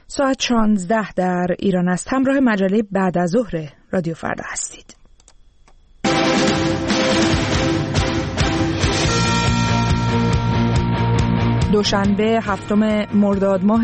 ساعت 16 در ایران است. همراه مجله بعد از ظهر رادیو فردا هستید. دوشنبه 7 مرداد ماه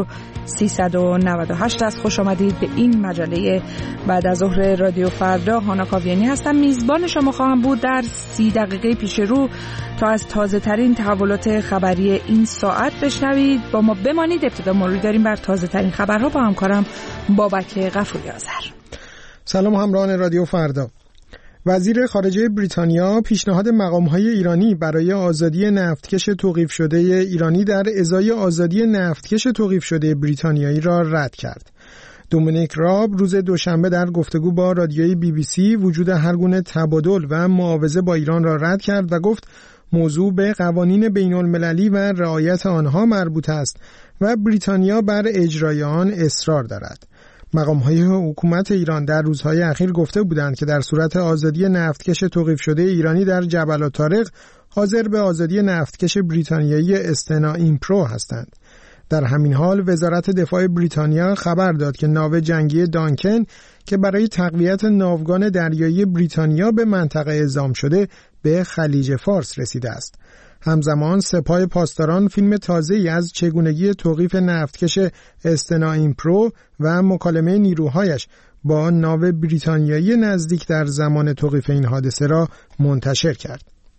1398 است. خوش آمدید به این مجله بعد از ظهر رادیو فردا. هانا کاویانی هستم، میزبان شما خواهم بود در 30 دقیقه پیش رو تا از تازه ترین تحولات خبری این ساعت بشنوید. با ما بمانید. ابتدا مروری داریم بر تازه ترین خبرها با همکارم بابک غفوری آذر. سلام همراهان رادیو فردا. وزیر خارجه بریتانیا پیشنهاد مقام‌های ایرانی برای آزادی نفتکش توقیف شده ایرانی در ازای آزادی نفتکش توقیف شده بریتانیایی را رد کرد. دومینیک راب روز دوشنبه در گفتگو با رادیوی BBC وجود هر گونه تبادل و معاوضه با ایران را رد کرد و گفت موضوع به قوانین بین‌المللی و رعایت آنها مربوط است و بریتانیا بر اجرای آن اصرار دارد. مقام‌های حکومت ایران در روزهای اخیر گفته بودند که در صورت آزادی نفتکش توقیف شده ایرانی در جبل الطارق حاضر به آزادی نفتکش بریتانیایی استنا ایمپرو هستند. در همین حال وزارت دفاع بریتانیا خبر داد که ناو جنگی دانکن که برای تقویت ناوگان دریایی بریتانیا به منطقه اعزام شده به خلیج فارس رسیده است. همزمان سپاه پاسداران فیلم تازه‌ای از چگونگی توقیف نفتکش استنا ایمپرو و مکالمه نیروهایش با ناو بریتانیایی نزدیک در زمان توقیف این حادثه را منتشر کرد.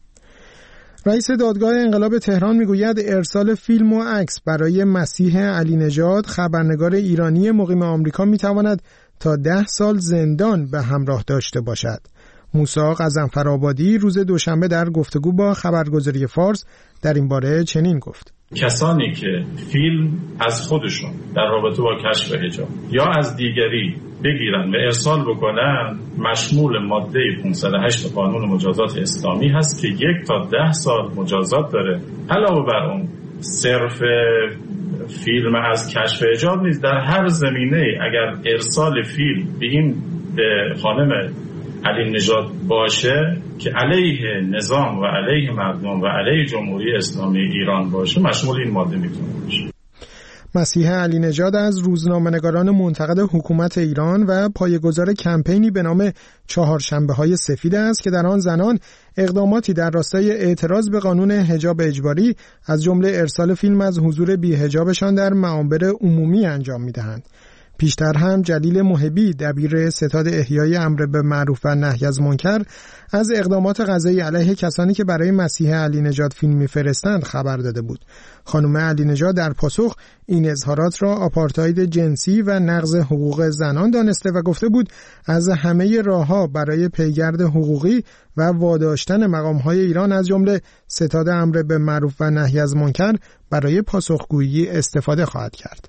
رئیس دادگاه انقلاب تهران میگوید ارسال فیلم و عکس برای مسیح علی نژاد خبرنگار ایرانی مقیم آمریکا میتواند تا 10 سال زندان به همراه داشته باشد. موسی غضنفرآبادی روز دوشنبه در گفتگو با خبرگزاری فارس در این باره چنین گفت: کسانی که فیلم از خودشون در رابطه با کشف حجاب یا از دیگری بگیرن و ارسال بکنن مشمول ماده 508 قانون مجازات اسلامی هست که 1 تا 10 سال مجازات داره. علاوه بر اون صرف فیلم از کشف حجاب نیست، در هر زمینه اگر ارسال فیلم به این خانم علی نژاد باشه که علیه نظام و علیه مردم و علیه جمهوری اسلامی ایران باشه مشمول این ماده میتونه باشه. مسیح علی نژاد از روزنامه‌نگاران منتقد حکومت ایران و پایه‌گذار کمپینی به نام چهارشنبه‌های سفید است که در آن زنان اقداماتی در راستای اعتراض به قانون حجاب اجباری از جمله ارسال فیلم از حضور بی‌حجابشان در معابر عمومی انجام می‌دهند. پیشتر هم جلیل محبی دبیر ستاد احیای امر به معروف و نهی از منکر از اقدامات قضایی علیه کسانی که برای مسیح علی نژاد فیلم می‌فرستند خبر داده بود. خانم علی نژاد در پاسخ این اظهارات را آپارتاید جنسی و نقض حقوق زنان دانسته و گفته بود از همه راه‌ها برای پیگرد حقوقی و واداشتن مقام‌های ایران از جمله ستاد امر به معروف و نهی از منکر برای پاسخگویی استفاده خواهد کرد.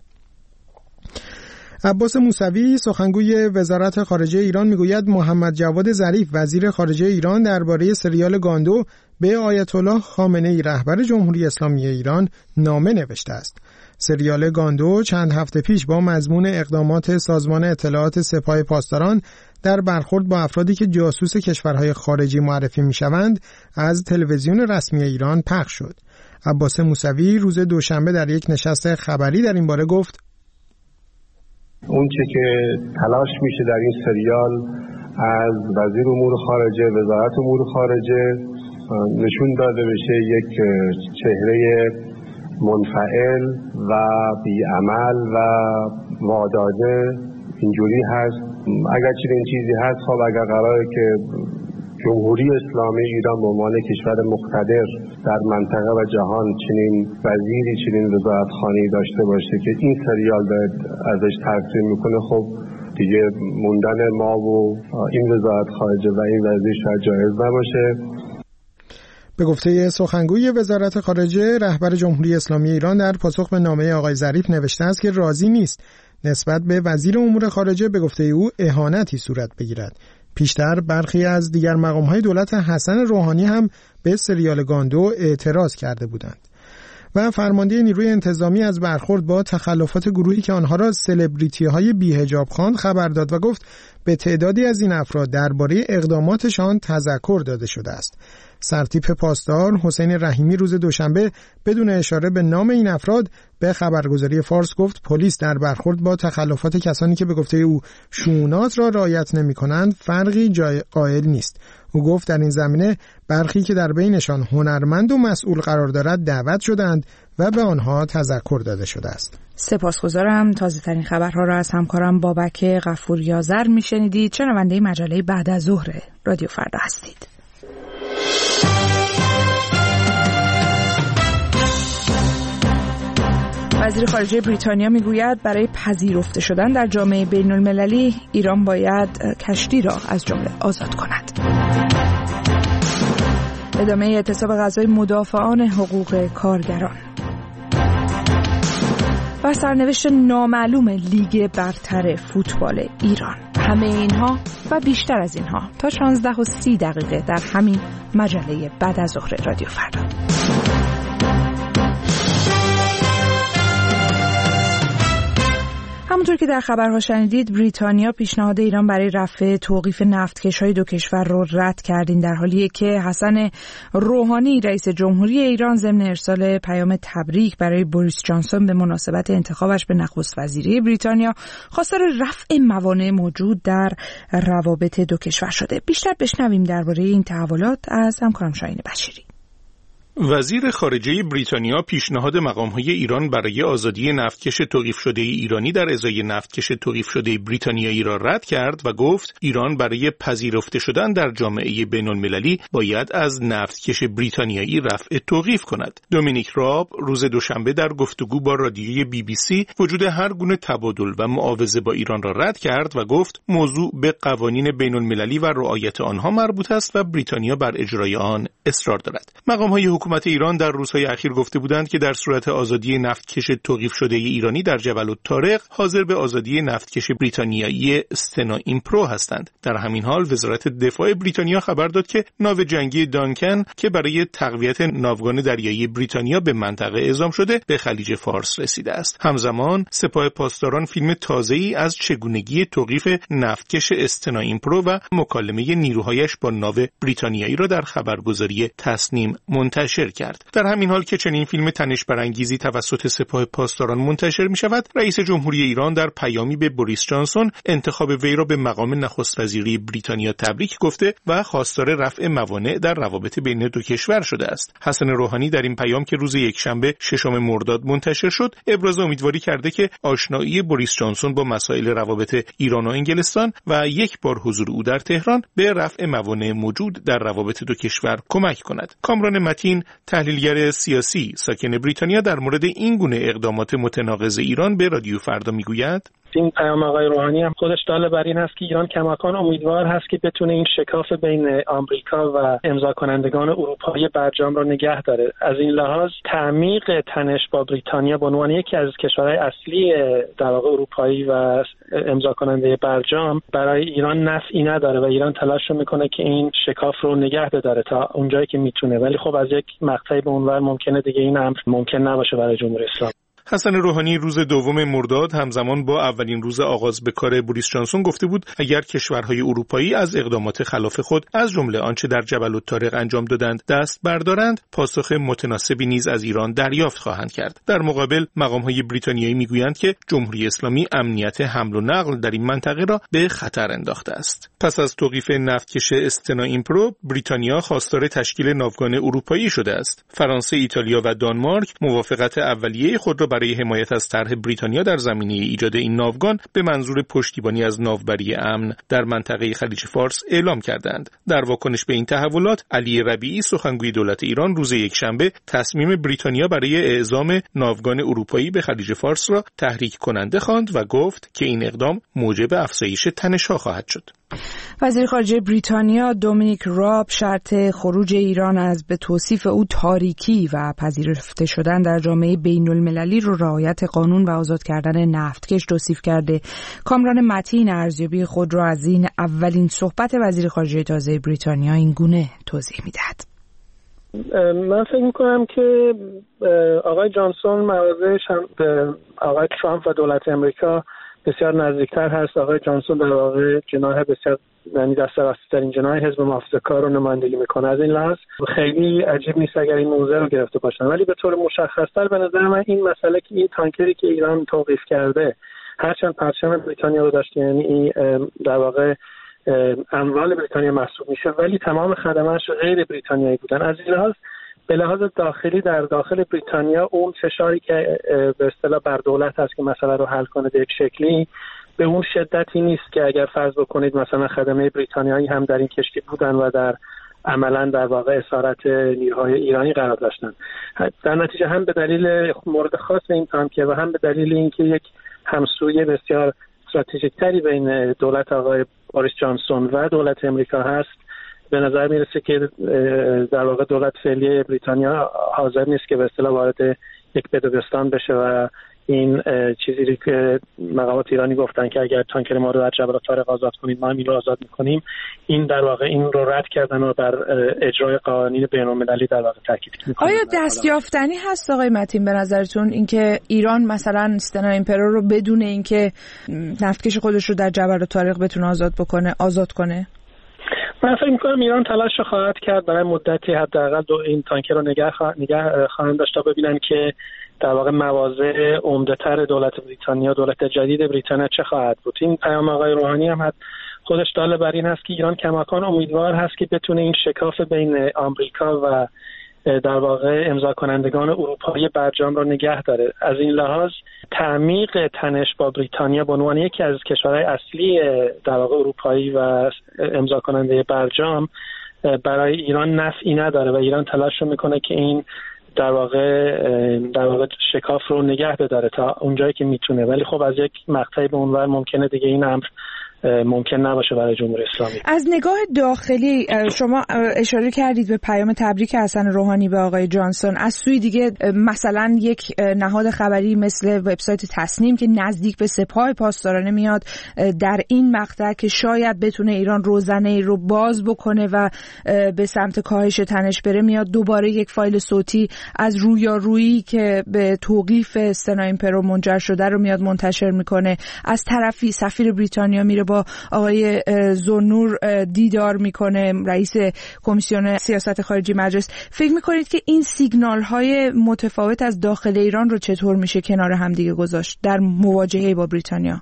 عباس موسوی سخنگوی وزارت خارجه ایران میگوید محمد جواد ظریف وزیر خارجه ایران درباره سریال گاندو به آیت الله خامنه‌ای رهبر جمهوری اسلامی ایران نامه نوشته است. سریال گاندو چند هفته پیش با مضمون اقدامات سازمان اطلاعات سپاه پاسداران در برخورد با افرادی که جاسوس کشورهای خارجی معرفی میشوند از تلویزیون رسمی ایران پخش شد. عباس موسوی روز دوشنبه در یک نشست خبری در این باره گفت: اون چه که تلاش میشه در این سریال از وزیر امور خارجه، وزارت امور خارجه نشون داده بشه یک چهره منفعل و بی‌عمل و واداده اینجوری هست. اگر چنین چیزی هست خب اگر قراره که جمهوری اسلامی ایران به عنوان کشور مقتدر در منطقه و جهان چنین وزیری چنین وزارتخانه‌ای داشته باشه که این سریال داره ازش تفسیر میکنه، خب دیگه موندن ما و این وزارت خارجه و این وزیر شاید جایز نباشه. به گفته سخنگوی وزارت خارجه رهبر جمهوری اسلامی ایران در پاسخ به نامه آقای ظریف نوشته است که راضی نیست نسبت به وزیر امور خارجه به گفته او اهانتی صورت بگیرد. پیشتر برخی از دیگر مقام‌های دولت حسن روحانی هم به سریال گاندو اعتراض کرده بودند. و فرمانده نیروی انتظامی از برخورد با تخلفات گروهی که آنها را سلبریتی‌های بی‌حجاب خواند خبر داد و گفت به تعدادی از این افراد درباره اقداماتشان تذکر داده شده است. سرتیپ پاسدار حسین رحیمی روز دوشنبه بدون اشاره به نام این افراد به خبرگزاری فارس گفت پلیس در برخورد با تخلفات کسانی که به گفته او شؤونات را رعایت نمی‌کنند فرقی جای قائل نیست. او گفت در این زمینه برخی که در بینشان هنرمند و مسئول قرار دارد دعوت شدند و به آنها تذکر داده شده است. سپاسگزارم. تازه‌ترین خبرها را از همکارم بابک غفوری‌آذر میشنیدید. شنونده مجله بعد از ظهر رادیو فردا هستید. وزیر خارجه بریتانیا میگوید برای پذیرفته شدن در جامعه بین‌المللی ایران باید کشتی را از جمله آزاد کند. ادامه اعتصاب غذای مدافعان حقوق کارگران و سرنوشت نامعلوم لیگ برتر فوتبال ایران. همه اینها و بیشتر از اینها تا 16:30 در همین مجله بعد از ظهر رادیو فردا. همونطور که در خبرها شنیدید بریتانیا پیشنهاد ایران برای رفع توقیف نفتکش‌های دو کشور رو رد کرد. این در حالیه که حسن روحانی رئیس جمهوری ایران ضمن ارسال پیام تبریک برای بوریس جانسون به مناسبت انتخابش به نخست وزیری بریتانیا خواستار رفع موانع موجود در روابط دو کشور شده. بیشتر بشنویم درباره این تحولات از همکارم شاهین بشیری. وزیر خارجه بریتانیا پیشنهاد مقام‌های ایران برای آزادی نفتکش توقیف شده ایرانی در ازای نفتکش توقیف شده بریتانیایی را رد کرد و گفت ایران برای پذیرفته شدن در جامعه بین‌المللی باید از نفتکش بریتانیایی رفع توقیف کند. دومینیک راب روز دوشنبه در گفتگو با رادیوی BBC وجود هر گونه تبادل و معاوضه با ایران را رد کرد و گفت موضوع به قوانین بین‌المللی و رعایت آنها مربوط است و بریتانیا بر اجرای آن اصرار دارد. مقام‌های حکومت ایران در روزهای اخیر گفته بودند که در صورت آزادی نفتکش توقیف شده ایرانی در جبل الطارق حاضر به آزادی نفتکش بریتانیایی استنا ایمپرو هستند. در همین حال وزارت دفاع بریتانیا خبر داد که ناو جنگی دانکن که برای تقویت ناوگان دریایی بریتانیا به منطقه اعزام شده به خلیج فارس رسیده است. همزمان سپاه پاسداران فیلم تازه‌ای از چگونگی توقیف نفتکش استنا ایمپرو و مکالمه نیروهایش با ناو بریتانیایی را در خبرگزاری تصنیم منتشر کرد. در همین حال که چنین فیلم تنش برانگیزی توسط سپاه پاسداران منتشر می شود، رئیس جمهوری ایران در پیامی به بوریس جانسون انتخاب وی را به مقام نخست وزیری بریتانیا تبریک گفته و خواستار رفع موانع در روابط بین دو کشور شده است. حسن روحانی در این پیام که روز یکشنبه 6 مرداد منتشر شد، ابراز امیدواری کرده که آشنایی بوریس جانسون با مسائل روابط ایران و انگلستان و یک بار حضور او در تهران به رفع موانع موجود در روابط دو کشور کمک کند. کامران متین تحلیلگر سیاسی ساکن بریتانیا در مورد این گونه اقدامات متناقض ایران به رادیو فردا میگوید این پیام آقای روحانی هم خودش دال بر این هست که ایران کماکان امیدوار هست که بتونه این شکاف بین آمریکا و امضا کنندگان اروپایی برجام را نگه داره. از این لحاظ تعمیق تنش با بریتانیا به عنوان یکی از کشورهای اصلی در واقع اروپایی و امضا کننده برجام برای ایران نفعی نداره و ایران تلاش میکنه که این شکاف رو نگه داره تا اونجایی که میتونه، ولی خب از یک مقطعی به اونور ممکنه دیگه این امر ممکن نباشه برای جمهوری اسلامی. حسن روحانی روز 2 مرداد همزمان با اولین روز آغاز به کار بوریس جانسون گفته بود اگر کشورهای اروپایی از اقدامات خلاف خود از جمله آنچه در جبل الطارق انجام دادند دست بردارند، پاسخ متناسبی نیز از ایران دریافت خواهند کرد. در مقابل مقام‌های بریتانیایی میگویند که جمهوری اسلامی امنیت حمل و نقل در این منطقه را به خطر انداخته است. پس از توقیف نفتکش استنا ایمپرو، بریتانیا خواستار تشکیل ناوگان اروپایی شده است. فرانسه، ایتالیا و دانمارک موافقت اولیه خود را برای حمایت از طرح بریتانیا در زمینه ایجاد این ناوگان به منظور پشتیبانی از ناوبری امن در منطقه خلیج فارس اعلام کردند. در واکنش به این تحولات، علی ربیعی سخنگوی دولت ایران روز یکشنبه تصمیم بریتانیا برای اعزام ناوگان اروپایی به خلیج فارس را تحریک کننده خواند و گفت که این اقدام موجب افزایش تنش‌ها خواهد شد. وزیر خارجه بریتانیا دومینیک راب شرط خروج ایران از به توصیف او تاریکی و پذیرفته شدن در جامعه بین‌المللی رو رعایت قانون و آزاد کردن نفتکش توصیف کرده. کامران متین ارزیابی خود را از این اولین صحبت وزیر خارجه تازه بریتانیا این گونه توضیح می‌دهد. من فکر می‌کنم که آقای جانسون مواضعش هم به آقای ترامپ و دولت امریکا بسیار نزدیکتر هست. آقای جانسون در واقع جناح بسیار یعنی دست راست‌ترین جناح حزب محافظه‌کار رو نمایندگی میکنه. از این لحاظ خیلی عجیب نیست اگر این موضوع رو گرفته باشن. ولی به طور مشخص‌تر به نظر من این مسئله که این تانکری که ایران توقیف کرده هرچند پرچم بریتانیا رو داشته، یعنی در واقع اموال بریتانیا محسوب میشه، ولی تمام خدماتش غیر بریتانیایی بودن. از این لحاظ به لحاظ داخلی در داخل بریتانیا اون فشاری که به اصطلاح بر دولت هست که مسئله رو حل کنه به یک شکلی به اون شدتی نیست که اگر فرض بکنید مثلا خدمه بریتانیایی هم در این کشتی بودن و در عملا در واقع اسارت نیروهای ایرانی قرار داشتن. در نتیجه هم به دلیل مورد خاص این تانکر و هم به دلیل اینکه یک همسویه بسیار استراتژیک تری بین دولت آقای بوریس جانسون و دولت امریکا هست، به نظر میرسه که در واقع دولت فعلی بریتانیا حاضر نیست که به اصطلاح وارد یک بدوستان بشه و این چیزی که مقامات ایرانی گفتن که اگر تانکر ما رو در جبل طارق آزاد کنید ما هم این رو آزاد میکنیم، این در واقع این رو رد کردن و بر اجرای قوانین بین‌المللی در واقع تاکید میکنن. آیا دستیافتنی هست آقای متین به نظرتون اینکه ایران مثلا استنای امپرور رو بدون اینکه نفتکش خودش رو در جبل طارق بتونه آزاد کنه؟ من فکر می‌کنم ایران تلاش خواهد کرد برای مدتی حداقل این تانکر رو نگه خواهند داشت تا ببینن که در واقع مواضع عمده‌تر دولت بریتانیا، دولت جدید بریتانیا چه خواهد بود. این پیام آقای روحانی هم خودش دال بر این هست که ایران کماکان امیدوار هست که بتونه این شکاف بین آمریکا و در واقع امضا کنندگان اروپایی برجام رو نگه داره. از این لحاظ تعمیق تنش با بریتانیا به عنوان یکی از کشورهای اصلی در واقع اروپایی و امضا کننده برجام برای ایران نفعی نداره و ایران تلاش رو میکنه که این در واقع شکاف رو نگه بداره تا اونجایی که میتونه. ولی خب از یک مقطعی به اونور ممکنه دیگه این امر ممکن نباشه برای جمهوری اسلامی. از نگاه داخلی شما اشاره کردید به پیام تبریک حسن روحانی به آقای جانسون. از سوی دیگه مثلا یک نهاد خبری مثل وبسایت تصنیم که نزدیک به سپاه پاسدارانه میاد در این مقطع که شاید بتونه ایران روزنه رو باز بکنه و به سمت کاهش تنش بره، میاد دوباره یک فایل صوتی از رویارویی که به توقیف استنای امپرور منجر شده رو میاد منتشر میکنه. از طرفی سفیر بریتانیا میره با آقای ذوالنور دیدار میکنه، رئیس کمیسیون سیاست خارجی مجلس. فکر میکنید که این سیگنال های متفاوت از داخل ایران رو چطور میشه کنار هم دیگه گذاشت در مواجهه با بریتانیا؟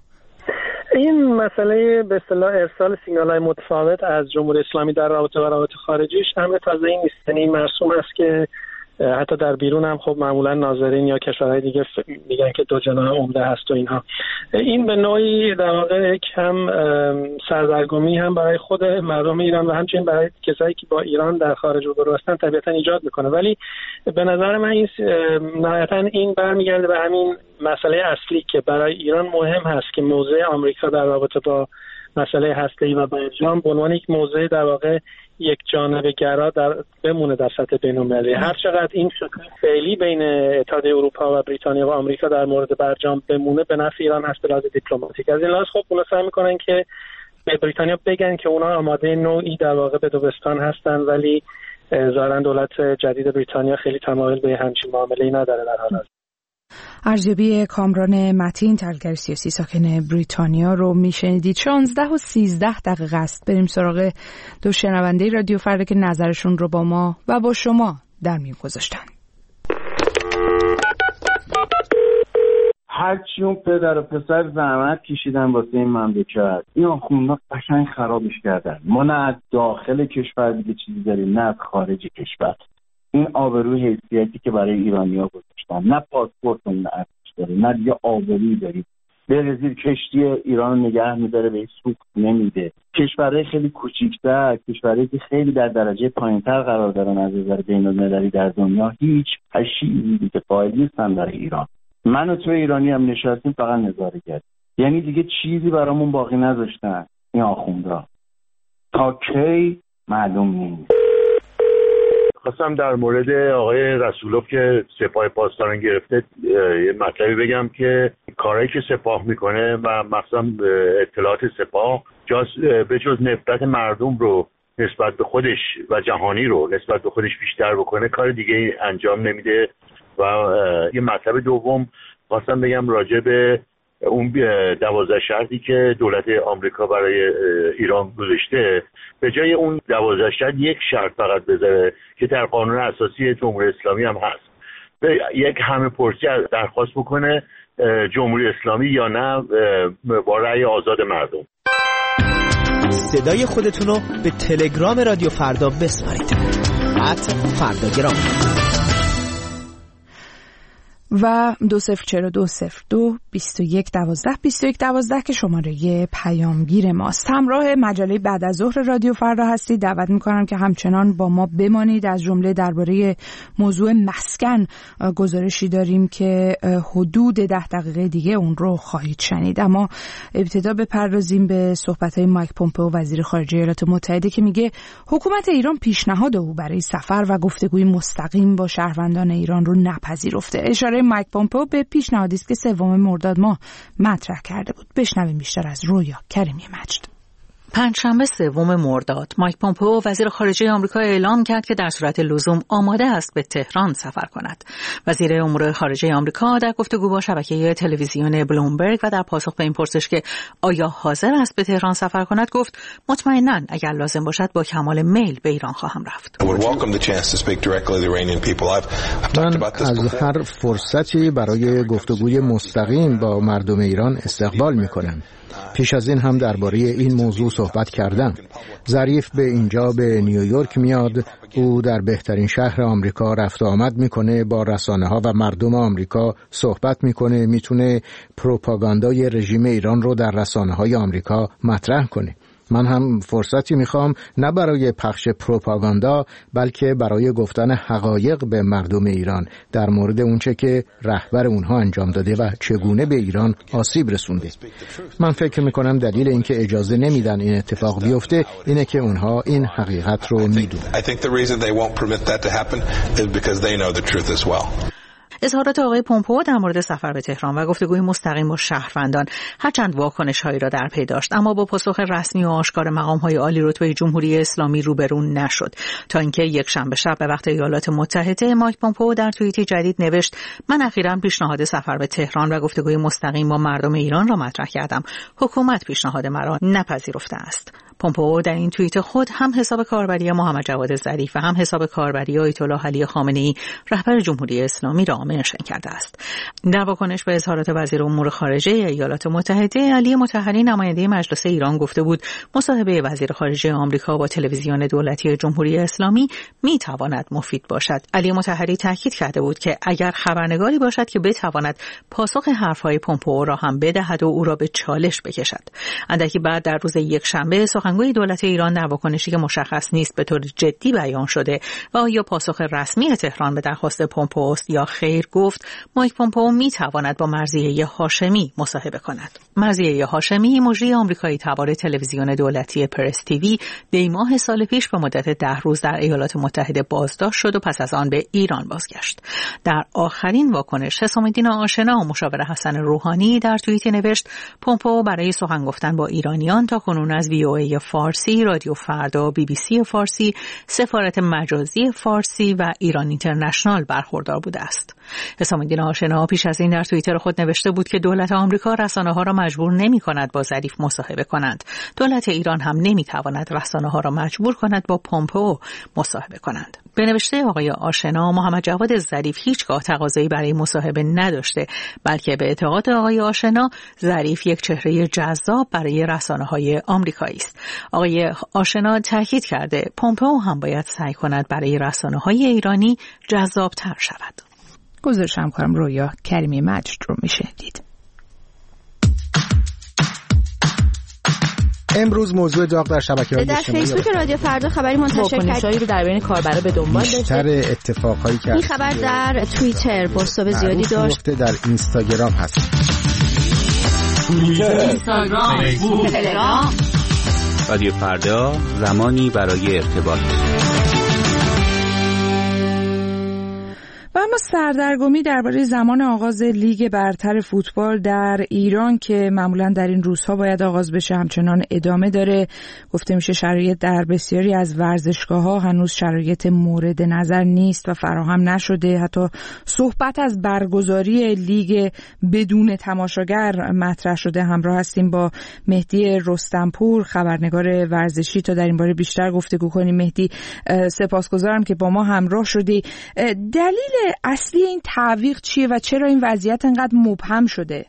این مسئله به اصطلاح ارسال سیگنال های متفاوت از جمهوری اسلامی در رابطه با روابط خارجیش امر تازه‌ای نیست. یعنی مرسوم است که حتی در بیرون هم خب معمولا ناظرین یا کشورهای دیگه میگن که دو جناح عمده هست و اینها. این به نوعی در واقع کم سردرگمی هم برای خود مردم ایران و همچنین برای کسایی که با ایران در خارج روبرو هستن طبیعتا ایجاد میکنه. ولی به نظر من این نهایتا این برمیگرده به همین مسئله اصلی که برای ایران مهم هست که موضع آمریکا در رابطه با مسئله هسته‌ای و برجام به عنوان یک موضع در واقع یک جانبه گرا بمونه در سطح بین‌المللی. هر چقدر این شکل فعلی بین اتحادیه اروپا و بریتانیا و آمریکا در مورد برجام بمونه به نفع ایران هست به لحاظ دیپلماتیک. از این لحاظ خب اونا سعی میکنن که به بریتانیا بگن که اونا آماده نوعی در واقع به دوستان هستن، ولی ظاهرا دولت جدید بریتانیا خیلی تمایل به همچین معامله‌ای نداره در حال حاضر. ارزیابی کامران متین، تحلیلگر سیاسی ساکن بریتانیا رو میشنیدید. 16:13 است. بریم سراغ دو شنونده رادیو فردا که نظرشون رو با ما و با شما در میون گذاشتن. هرچی اون پدر و پسر زحمت کشیدن واسه این مملکت، این آخوندا قشنگ خرابش کردن. ما نه از داخل کشور دیگه چیزی داریم نه از خارج کشور. این آبروی حیثیتی که برای ایرانی‌ها گذاشتن، نه پاسپورتمون ارزش داره نه دیگه آبرویی داریم. برزیل کشتی ایران نگه می‌داره به سوق نمیده. کشورهای خیلی کوچیک‌تر، کشورهایی که خیلی در درجه پایین‌تر قرار دارن از نظر بین‌المللی در دنیا، هیچ پشیزی دیگه قائل نیستن برای ایران. من و تو ایرانی هم نشستیم فقط نظاره کردیم. یعنی دیگه چیزی برامون باقی نذاشتن این آخوندا. تا کی معلوم نیست. خواستم در مورد آقای رسولوف که سپاه پاسداران گرفته یه مطلبی بگم که کارهایی که سپاه میکنه و مخصوصا اطلاعات سپاه به جز نفرت مردم رو نسبت به خودش و جهانی رو نسبت به خودش بیشتر بکنه کار دیگه انجام نمیده. و یه مطلب دوم خواستم بگم راجع به اون 12 شرطی که دولت آمریکا برای ایران گذاشته، به جای اون 12 شرط یک شرط فقط بذاره که در قانون اساسی جمهوری اسلامی هم هست، یک همه پرسی درخواست بکنه جمهوری اسلامی یا نه با رأی آزاد مردم. صدای خودتونو به تلگرام رادیو فردا بسپارید. @فرداگرام و 2042022112 که شماره پیامگیر ماست. همراه مجله بعد از ظهر رادیو فردا هستید. دعوت میکنم که همچنان با ما بمانید. از جمله درباره موضوع مسکن گزارشی داریم که حدود 10 دقیقه دیگه اون رو خواهید شنید. اما ابتدا بپردازیم به صحبت‌های مایک پومپئو وزیر خارجه ایالات متحده که میگه حکومت ایران پیشنهاد او برای سفر و گفتگوی مستقیم با شهروندان ایران رو نپذیرفته. اشاره مایک پومپئو به پیشنهادی است که 3 مرداد ماه مطرح کرده بود. بشنویم بیشتر از رویا کریمی مجد. پنجشنبه 3 مرداد مایک پومپئو وزیر خارجه آمریکا اعلام کرد که در صورت لزوم آماده است به تهران سفر کند. وزیر امور خارجه آمریکا در گفتگو با شبکه تلویزیون بلومبرگ و در پاسخ به این پرسش که آیا حاضر است به تهران سفر کند گفت مطمئناً اگر لازم باشد با کمال میل به ایران خواهم رفت. من از هر فرصتی برای گفتگوی مستقیم با مردم ایران استقبال می‌کنم. پیش از این هم درباره این موضوع صحبت کردم. ظریف به اینجا به نیویورک میاد، او در بهترین شهر آمریکا رفت و آمد میکنه، با رسانه‌ها و مردم آمریکا صحبت میکنه، میتونه پروپاگاندای رژیم ایران رو در رسانه‌های آمریکا مطرح کنه. من هم فرصتی میخوام نه برای پخش پروپاگاندا بلکه برای گفتن حقایق به مردم ایران در مورد اونچه که رهبر اونها انجام داده و چگونه به ایران آسیب رسونده. من فکر میکنم دلیل اینکه اجازه نمیدن این اتفاق بیفته اینه که اونها این حقیقت رو میدونن. اظهارات آقای پومپئو در مورد سفر به تهران و گفتگوی مستقیم با شهروندان هرچند واکنش‌هایی را در پی داشت اما با پاسخ رسمی و آشکار مقام‌های عالی رتبه جمهوری اسلامی روبرو نشد، تا اینکه یک شنبه شب به وقت ایالات متحده مایک پومپئو در توییتی جدید نوشت من اخیراً پیشنهاد سفر به تهران و گفتگوی مستقیم با مردم ایران را مطرح کردم. حکومت پیشنهاد مرا نپذیرفته است. پومپئو در این توییت خود هم حساب کاربری محمد جواد ظریف و هم حساب کاربری آیت الله علی خامنه‌ای رهبر جمهوری اسلامی را منشن کرده است. در واکنش به اظهارات وزیر امور خارجه ایالات متحده، علی مطهری نماینده مجلس ایران گفته بود مصاحبه وزیر خارجه آمریکا با تلویزیون دولتی جمهوری اسلامی میتواند مفید باشد. علی مطهری تاکید کرده بود که اگر خبرنگاری باشد که بتواند پاسخ حرفهای پومپئو را هم بدهد و او را به چالش بکشد. اندکی بعد در روز یکشنبه سخنگوی دولت ایران در واکنشی که مشخص نیست به طور جدی بیان شده و آیا پاسخ رسمی تهران به درخواست پومپئو است یا خیر گفت مایک پومپئو میتواند با مرضیه هاشمی مصاحبه کند. مرضیه هاشمی مجری آمریکایی تبار تلویزیون دولتی پرس تیوی دی ماه سال پیش به مدت 10 روز در ایالات متحده بازداشت شد و پس از آن به ایران بازگشت. در آخرین واکنش حسام الدین آشنا و مشاور حسن روحانی در توییتی نوشت پومپئو برای سخن گفتن با ایرانیان تاکنون از VOA فارسی، رادیو فردا، BBC فارسی، سفارت مجازی فارسی و ایران اینترنشنال برخوردار بوده است. حسام الدین آشنا پیش از این در توییتر خود نوشته بود که دولت آمریکا رسانه‌ها را مجبور نمی‌کند با ظریف مصاحبه کنند. دولت ایران هم نمی‌تواند رسانه‌ها را مجبور کند با پومپئو مصاحبه کنند. به نوشته آقای آشنا، محمد جواد ظریف هیچگاه تقاضایی برای مصاحبه نداشته، بلکه به اعتقاد آقای آشنا ظریف یک چهره جذاب برای رسانه‌های آمریکایی است. آقای آشنا تاکید کرده پومپئو هم باید سعی کند برای رسانه‌های ایرانی جذاب‌تر شود. گزارش همکارم رویا کریمی مجد رو میشنیدید. امروز موضوع داغ در شبکه‌های اجتماعی در فیسبوک رادیو فردا خبری منتشر کرد رو در بین کاربرا به دنبال داشته. بیشتر اتفاقایی که این خبر در توییتر پست زیادی داشت، در اینستاگرام هست. اینستاگرام، فیسبوک، تلگرام. رادیو فردا، زمانی برای ارتباط. و اما سردرگمی درباره زمان آغاز لیگ برتر فوتبال در ایران که معمولا در این روزها باید آغاز بشه همچنان ادامه داره. گفته میشه شرایط در بسیاری از ورزشگاه‌ها هنوز شرایط مورد نظر نیست و فراهم نشده. حتی صحبت از برگزاری لیگ بدون تماشاگر مطرح شده. همراه هستیم با مهدی رستمپور خبرنگار ورزشی تا در این باره بیشتر گفتگو کنیم. مهدی، سپاسگزارم که با ما همراه شدی. دلیل اصلی این تعویق چیه و چرا این وضعیت انقدر مبهم شده؟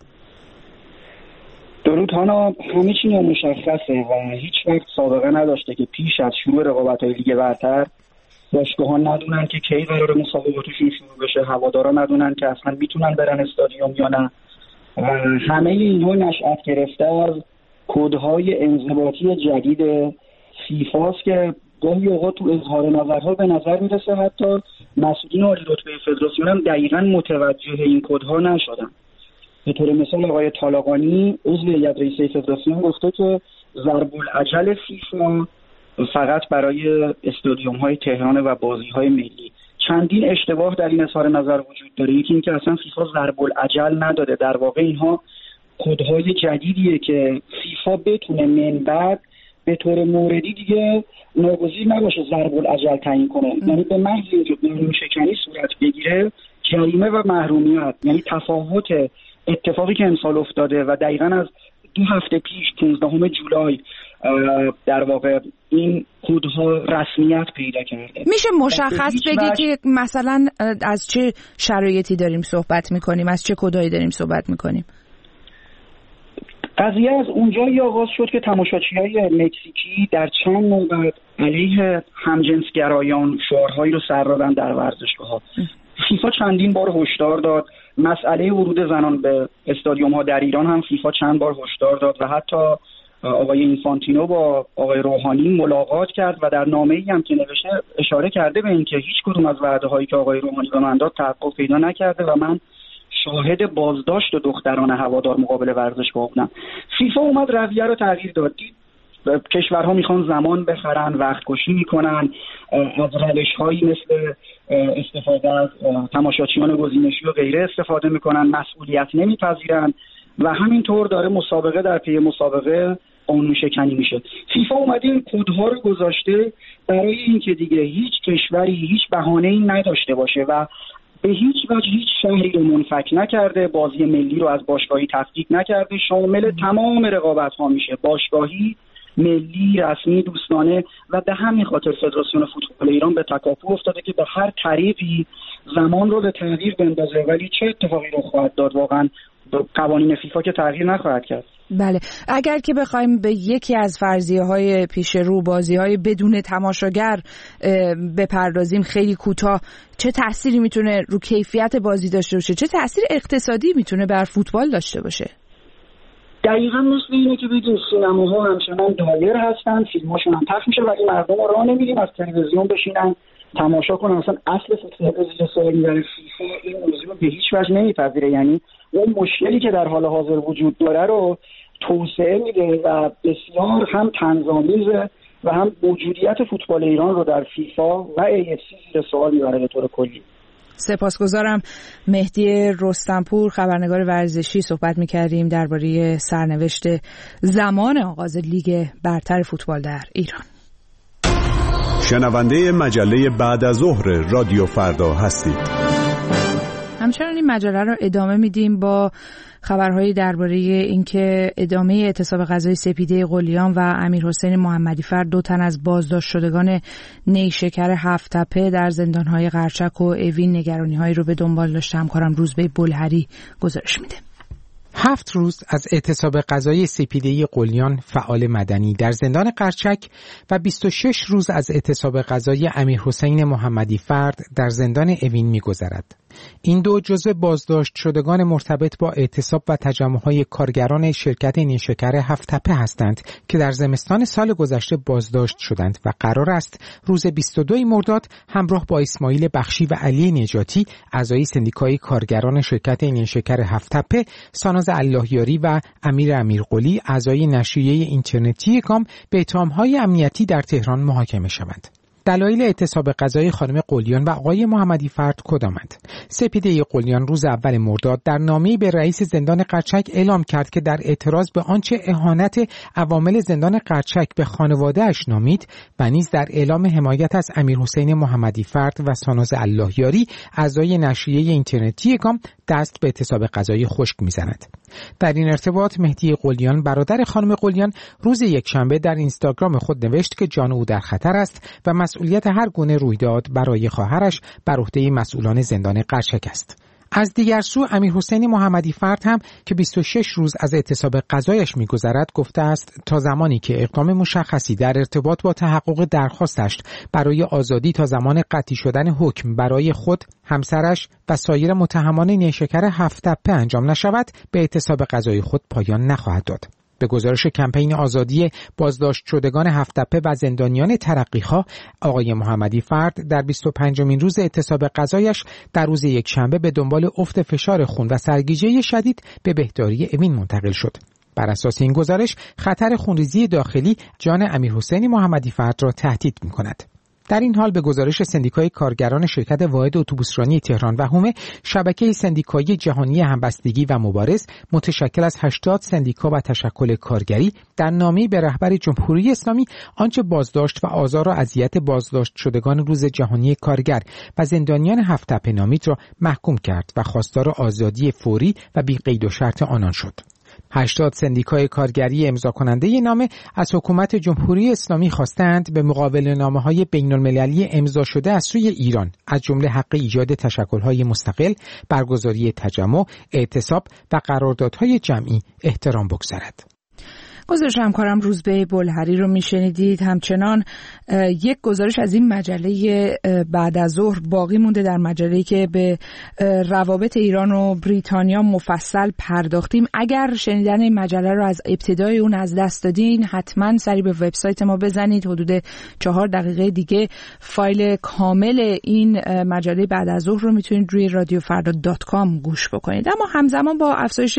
درود هانا، همه چی مشخصه و هیچ وقت سابقه نداشته که پیش از شروع رقابت‌های لیگ برتر باشگاه‌ها ندونن که کی قرار مسابقاتشون شروع بشه، هوادارا ندونن که اصلا میتونن برن استادیوم یا نه. همه اینها نشأت گرفته از کدهای انضباطی جدید فیفاست که گاهی اوقات تو اظهار نظرها به نظر میرسه حتی مسئولین عالی رتبه فدراسیون هم دقیقاً متوجه این کدها نشدن. به طور مثال آقای طالقانی عضو هیئت رئیسه فدراسیون گفته که ضرب العجل فیفا فقط برای استادیوم‌های تهران و بازی‌های ملی. چندین اشتباه در این اظهار نظر وجود داره. یکی این که اصلا فیفا ضرب العجل نداده، در واقع اینها کدهای جدیدیه که فیفا بتونه من بعد به طور موردی دیگه ناگزیر نباشه ضرب العجل تعیین کنه. یعنی به محض اینکه قانون شکنی صورت بگیره جریمه و محرومیت، یعنی تفاوت اتفاقی که امسال افتاده و دقیقاً از 2 هفته پیش 15 جولای در واقع این کدها رسمیت پیدا کرده. میشه مشخص بگی که مثلا از چه شرایطی داریم صحبت میکنیم، از چه کدایی داریم صحبت میکنیم؟ قضیه از اونجایی آغاز شد که تماشاچی‌های مکزیکی در چند نوبت علیه همجنسگرایان شعارهایی رو سر دادن در ورزشگاه‌ها. فیفا چندین بار هشدار داد. مسئله ورود زنان به استادیوم‌ها در ایران هم فیفا چند بار هشدار داد و حتی آقای اینفانتینو با آقای روحانی ملاقات کرد و در نامه‌ای هم که نوشته اشاره کرده به اینکه هیچ کدوم از وعده‌هایی که آقای روحانی به من داد تحقق پیدا نکرده و من شاهد بازداشت دختران هوادار مقابل ورزشگاه بودم. فیفا اومد رویه رو تغییر داد. کشورها میخوان زمان بخرن، وقت کشی میکنن، از روش‌هایی مثل استفاده از تماشاچیان گزینشی و غیره استفاده میکنن، مسئولیت نمیپذیرن و همینطور داره مسابقه در پی مسابقه قانون شکنی میشه. فیفا اومده این کدها رو گذاشته برای اینکه دیگه هیچ کشوری هیچ بهانه‌ای نداشته باشه و به هیچ وجه هیچ شهری رو منفک نکرده، بازی ملی رو از باشگاهی تفکیک نکرده، شامل تمام رقابت‌ها میشه، باشگاهی، ملی، رسمی، دوستانه و به همین خاطر فدراسیون فوتبال ایران به تکاپو افتاده که به هر طریقی زمان رو به تغییر بندازه. ولی چه اتفاقی رو خواهد داد؟ واقعا قوانین فیفا که تغییر نخواهد کرد. بله، اگر که بخوایم به یکی از فرضیه‌های پیش رو، بازی‌های بدون تماشاگر بپردازیم خیلی کوتاه، چه تأثیری میتونه رو کیفیت بازی داشته باشه؟ چه تأثیر اقتصادی میتونه بر فوتبال داشته باشه؟ دقیقاً مثل اینه که بگیم سینماها همچنان دایر هستن، فیلماشون هم پخش میشه ولی مردم رو راه نمیدیم از تلویزیون بشینن تماشا کنن. مثلا اصل فوتبال زیر سوال میبره. فیفا این موضوع رو به هیچ وجه نمیپذیره، یعنی اون مشکلی که در حال حاضر وجود داره رو توسعه میده و بسیار هم طنزآمیزه و هم موجودیت فوتبال ایران رو در فیفا و AFC زیر سوال میبره به طور کلی. سپاسگزارم. مهدی رستمپور خبرنگار ورزشی، صحبت می‌کردیم درباره سرنوشت زمان آغاز لیگ برتر فوتبال در ایران. شنونده مجله بعد از ظهر رادیو فردا هستید. همچنان این مجله رو ادامه میدیم با خبرهایی درباره اینکه ادامه اعتصاب غذای سپیده قلیان و امیرحسین محمدی فرد، 2 تن از بازداشت شدگان نیشکر هفت‌تپه در زندان‌های قرچک و اوین، نگرانی‌هایی رو به دنبال داشته. همکارم روزبه بلهری گزارش میده. 7 روز از اعتصاب غذای سپیده قلیان فعال مدنی در زندان قرچک و 26 روز از اعتصاب غذای امیرحسین محمدی فرد در زندان اوین می‌گذرد. این دو جزو بازداشت شدگان مرتبط با اعتصاب و تجمع‌های کارگران شرکت نیشکر هفت‌تپه هستند که در زمستان سال گذشته بازداشت شدند و قرار است روز 22 مرداد همراه با اسماعیل بخشی و علی نجاتی، اعضای سندیکای کارگران شرکت نیشکر هفت‌تپه، ساناز اللهیاری و امیر امیرقلی، اعضای نشریه اینترنتی گام، به اتهام‌های امنیتی در تهران محاکمه شوند. دلایل اعتصاب غذایی خانم قلیان و آقای محمدی فرد کدامند؟ سپیده قلیان روز اول مرداد در نامه‌ای به رئیس زندان قرچک اعلام کرد که در اعتراض به آنچه اهانت عوامل زندان قرچک به خانواده‌اش نامید و نیز در اعلام حمایت از امیرحسین محمدی فرد و ساناز اللهیاری اعضای نشریه اینترنتی گام دست به اعتصاب غذایی خشک می‌زند. در این ارتباط مهدی قلیان برادر خانم قلیان روز یکشنبه در اینستاگرام خود نوشت که جان او در خطر است و مسئولیت هر گونه رویداد برای خواهرش بر عهده مسئولان زندان قرچک است. از دیگر سو امیرحسین محمدی فرد هم که 26 روز از اعتصاب غذایش می‌گذرد گفته است تا زمانی که اقدام مشخصی در ارتباط با تحقق درخواستش برای آزادی تا زمان قطعی شدن حکم برای خود، همسرش و سایر متهمان نیشکر هفت‌تپه انجام نشود، به اعتصاب غذایی خود پایان نخواهد داد. به گزارش کمپین آزادی بازداشت شدگان هفت‌تپه و زندانیان ترقی‌خواه، آقای محمدی فرد در 25مین روز اعتصاب غذایش در روز یکشنبه به دنبال افت فشار خون و سرگیجه شدید به بهداری اوین منتقل شد. بر اساس این گزارش خطر خونریزی داخلی جان امیرحسین محمدی فرد را تهدید می‌کند. در این حال به گزارش سندیکای کارگران شرکت واحد اتوبوسرانی تهران و حومه، شبکه سندیکایی جهانی همبستگی و مبارز متشکل از 80 سندیکا و تشکل کارگری در نامه‌ای به رهبر جمهوری اسلامی آنچه بازداشت و آزار و اذیت بازداشت شدگان روز جهانی کارگر و زندانیان هفت‌تپه نامید را محکوم کرد و خواستار آزادی فوری و بی قید و شرط آنان شد. 80 سندیکای کارگری امضا کننده این نامه از حکومت جمهوری اسلامی خواستند به مقابل نامه‌های بین‌المللی امضا شده از سوی ایران از جمله حق ایجاد تشکل‌های مستقل، برگزاری تجمع، اعتصاب و قراردادهای جمعی احترام بگذارد. گزارش همکارم روزبه بلهری رو میشنیدید. همچنان یک گزارش از این مجله بعد از ظهر باقی مونده، در مجله‌ای که به روابط ایران و بریتانیا مفصل پرداختیم. اگر شنیدن این مجله رو از ابتدای اون از دست دادین، حتما سری به وبسایت ما بزنید. حدود 4 دقیقه دیگه فایل کامل این مجله بعد از ظهر رو میتونید روی radiofarda.com گوش بکنید. اما همزمان با افزایش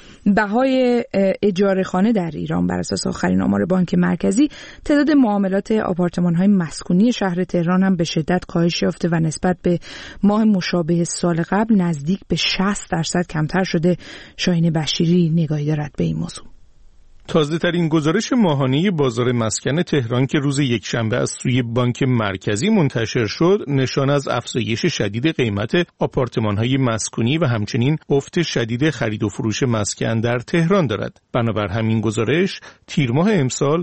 بهای اجاره خانه در ایران بر اساس آخرین آمار بانک مرکزی، تعداد معاملات آپارتمان‌های مسکونی شهر تهران هم به شدت کاهش یافته و نسبت به ماه مشابه سال قبل نزدیک به 60% کمتر شده. شاهین بشیری نگاهی دارد به این موضوع. تازه ترین گزارش ماهانه بازار مسکن تهران که روز یکشنبه از سوی بانک مرکزی منتشر شد، نشان از افزایش شدید قیمت آپارتمان‌های مسکونی و همچنین افت شدید خرید و فروش مسکن در تهران دارد. بنابر همین گزارش، تیر ماه امسال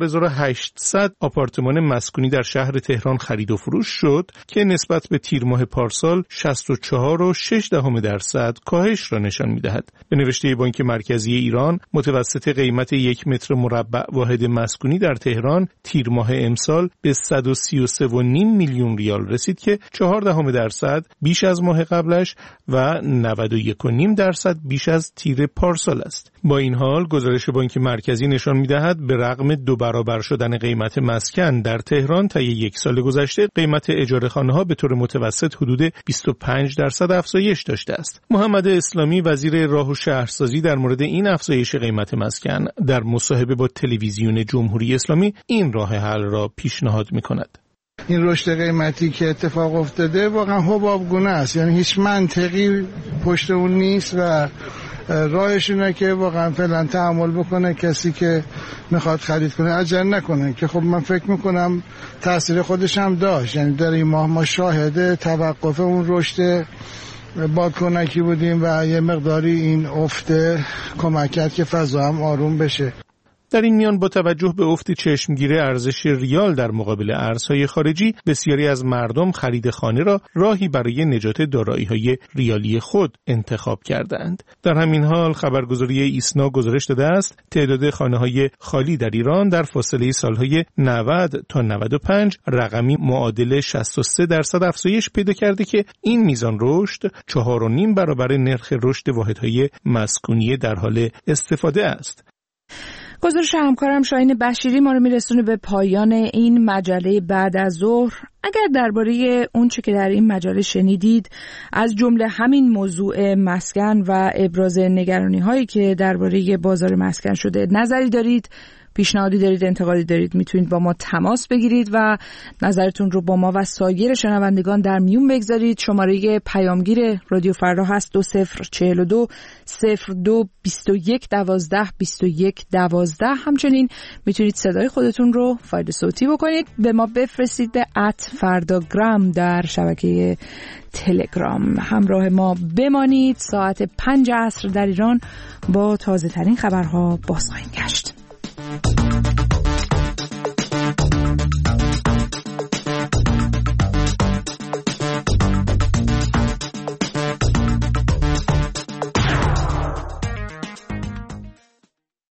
4800 آپارتمان مسکونی در شهر تهران خرید و فروش شد که نسبت به تیر ماه پارسال 64.6% کاهش را نشان می‌دهد. به نوشته بانک مرکزی ایران، متوسط قیمت 1 متر مربع واحد مسکونی در تهران تیر ماه امسال به 133.5 میلیون ریال رسید که 0.4% بیش از ماه قبلش و 91.5% بیش از تیر پارسال است. با این حال گزارش بانک مرکزی نشان می‌دهد به رغم 2 برابر شدن قیمت مسکن در تهران طی 1 سال گذشته، قیمت اجاره خانه‌ها به طور متوسط حدود 25% افزایش داشته است. محمد اسلامی وزیر راه و شهرسازی در مورد این افزایش قیمت مسکن در مصاحبه با تلویزیون جمهوری اسلامی این راه حل را پیشنهاد می‌کند. این رشد قیمتی که اتفاق افتاده واقعا حبابگونه است، یعنی هیچ منطقی پشت اون نیست و راهش اینه که واقعا فعلا تحمل بکنه، کسی که میخواد خرید کنه عجله نکنه، که خب من فکر میکنم تاثیر خودش هم داشت. یعنی در این ماه ما شاهد توقف اون رشد بادکنکی بودیم و یه مقداری این افت کمک کرد که فضا هم آروم بشه. در این میان با توجه به افت چشمگیر ارزش ریال در مقابل ارزهای خارجی، بسیاری از مردم خرید خانه را راهی برای نجات دارایی‌های ریالی خود انتخاب کردند. در همین حال خبرگزاری ایسنا گزارش داده است تعداد خانه‌های خالی در ایران در فاصله سالهای 90 تا 95 رقمی معادل 63% افزایش پیدا کرده که این میزان رشد 4.5 برابر نرخ رشد واحدهای مسکونی در حال استفاده است. گزارش همکارم شاهین بشیری ما رو میرسونه به پایان این مجله بعد از ظهر. اگر درباره اون چه که در این مجله شنیدید، از جمله همین موضوع مسکن و ابراز نگرانی هایی که درباره بازار مسکن شده نظری دارید، پیشنهادی دارید، انتقادی دارید، میتونید با ما تماس بگیرید و نظرتون رو با ما و سایر شنوندگان در میون بگذارید. شماره پیامگیر رادیو فردا هست 2042 02 21 12 21 12. همچنین میتونید صدای خودتون رو فایل صوتی بکنید، به ما بفرستید به @فرداگرام در شبکه تلگرام. همراه ما بمانید. ساعت 5 عصر در ایران با تازه ترین خبرها باز خواهیم گشت.